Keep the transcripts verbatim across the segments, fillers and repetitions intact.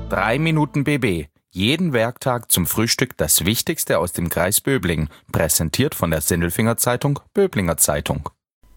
Drei Minuten B B. Jeden Werktag zum Frühstück das Wichtigste aus dem Kreis Böblingen. Präsentiert von der Sindelfinger Zeitung, Böblinger Zeitung.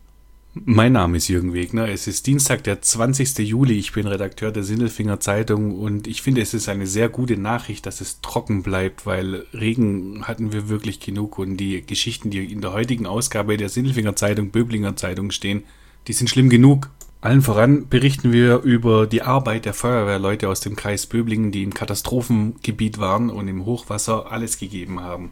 Mein Name ist Jürgen Wegner. Es ist Dienstag, der zwanzigster Juli. Ich bin Redakteur der Sindelfinger Zeitung und ich finde, es ist eine sehr gute Nachricht, dass es trocken bleibt, weil Regen hatten wir wirklich genug und die Geschichten, die in der heutigen Ausgabe der Sindelfinger Zeitung, Böblinger Zeitung stehen, die sind schlimm genug. Allen voran berichten wir über die Arbeit der Feuerwehrleute aus dem Kreis Böblingen, die im Katastrophengebiet waren und im Hochwasser alles gegeben haben.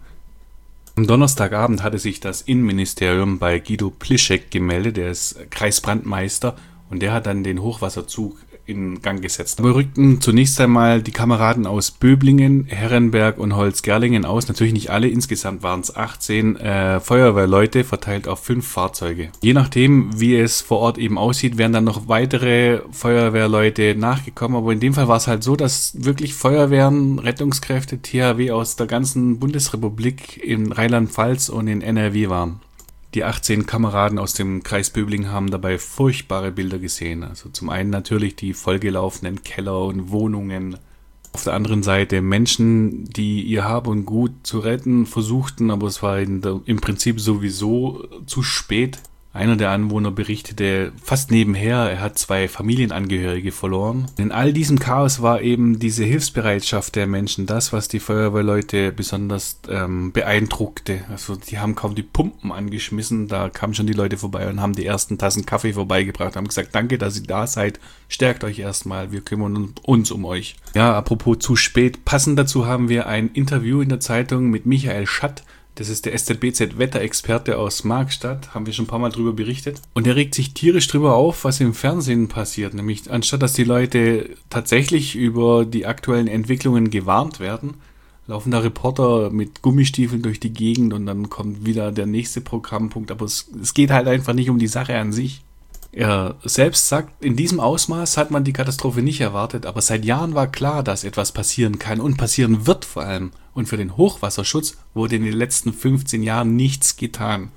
Am Donnerstagabend hatte sich das Innenministerium bei Guido Plischek gemeldet, der ist Kreisbrandmeister, und der hat dann den Hochwasserzug in Gang gesetzt. Wir rückten zunächst einmal die Kameraden aus Böblingen, Herrenberg und Holzgerlingen aus. Natürlich nicht alle, insgesamt waren es achtzehn äh, Feuerwehrleute verteilt auf fünf Fahrzeuge. Je nachdem, wie es vor Ort eben aussieht, wären dann noch weitere Feuerwehrleute nachgekommen. Aber in dem Fall war es halt so, dass wirklich Feuerwehren, Rettungskräfte, T H W aus der ganzen Bundesrepublik in Rheinland-Pfalz und in N R W waren. Die achtzehn Kameraden aus dem Kreis Böblingen haben dabei furchtbare Bilder gesehen. Also zum einen natürlich die vollgelaufenen Keller und Wohnungen. Auf der anderen Seite Menschen, die ihr Hab und Gut zu retten versuchten, aber es war in der, im Prinzip sowieso zu spät. Einer der Anwohner berichtete fast nebenher, er hat zwei Familienangehörige verloren. In all diesem Chaos war eben diese Hilfsbereitschaft der Menschen das, was die Feuerwehrleute besonders ähm, beeindruckte. Also die haben kaum die Pumpen angeschmissen, da kamen schon die Leute vorbei und haben die ersten Tassen Kaffee vorbeigebracht, haben gesagt, danke, dass ihr da seid, stärkt euch erstmal, wir kümmern uns um euch. Ja, apropos zu spät, passend dazu haben wir ein Interview in der Zeitung mit Michael Schatt. Das ist der S Z B Z-Wetterexperte aus Markstadt, haben wir schon ein paar Mal drüber berichtet. Und er regt sich tierisch drüber auf, was im Fernsehen passiert. Nämlich, anstatt dass die Leute tatsächlich über die aktuellen Entwicklungen gewarnt werden, laufen da Reporter mit Gummistiefeln durch die Gegend und dann kommt wieder der nächste Programmpunkt. Aber es, es geht halt einfach nicht um die Sache an sich. Er selbst sagt, in diesem Ausmaß hat man die Katastrophe nicht erwartet, aber seit Jahren war klar, dass etwas passieren kann und passieren wird vor allem. Und für den Hochwasserschutz wurde in den letzten fünfzehn Jahren nichts getan.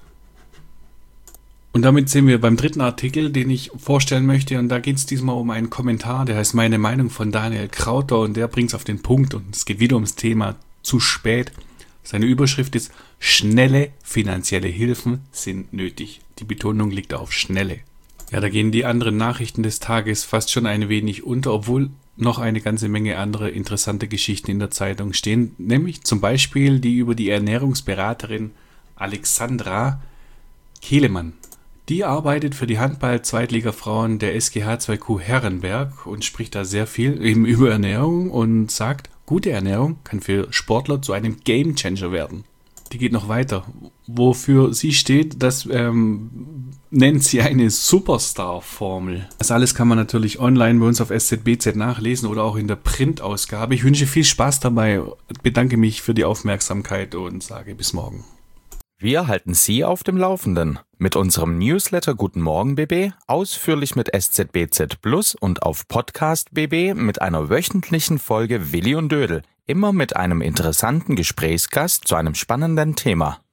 Und damit sind wir beim dritten Artikel, den ich vorstellen möchte. Und da geht es diesmal um einen Kommentar, der heißt Meine Meinung von Daniel Krauter und der bringt es auf den Punkt. Und es geht wieder ums Thema zu spät. Seine Überschrift ist: Schnelle finanzielle Hilfen sind nötig. Die Betonung liegt auf schnelle. Ja, da gehen die anderen Nachrichten des Tages fast schon ein wenig unter, obwohl noch eine ganze Menge andere interessante Geschichten in der Zeitung stehen, nämlich zum Beispiel die über die Ernährungsberaterin Alexandra Kehlemann. Die arbeitet für die Handball-Zweitligafrauen der S G H zwei Q Herrenberg und spricht da sehr viel eben über Ernährung und sagt, gute Ernährung kann für Sportler zu einem Gamechanger werden. Die geht noch weiter. Wofür sie steht, das ähm, nennt sie eine Superstar-Formel. Das alles kann man natürlich online bei uns auf S Z B Z nachlesen oder auch in der Printausgabe. Ich wünsche viel Spaß dabei, bedanke mich für die Aufmerksamkeit und sage bis morgen. Wir halten Sie auf dem Laufenden mit unserem Newsletter Guten Morgen B B, ausführlich mit S Z B Z Plus und auf Podcast B B mit einer wöchentlichen Folge Willi und Dödel, immer mit einem interessanten Gesprächsgast zu einem spannenden Thema.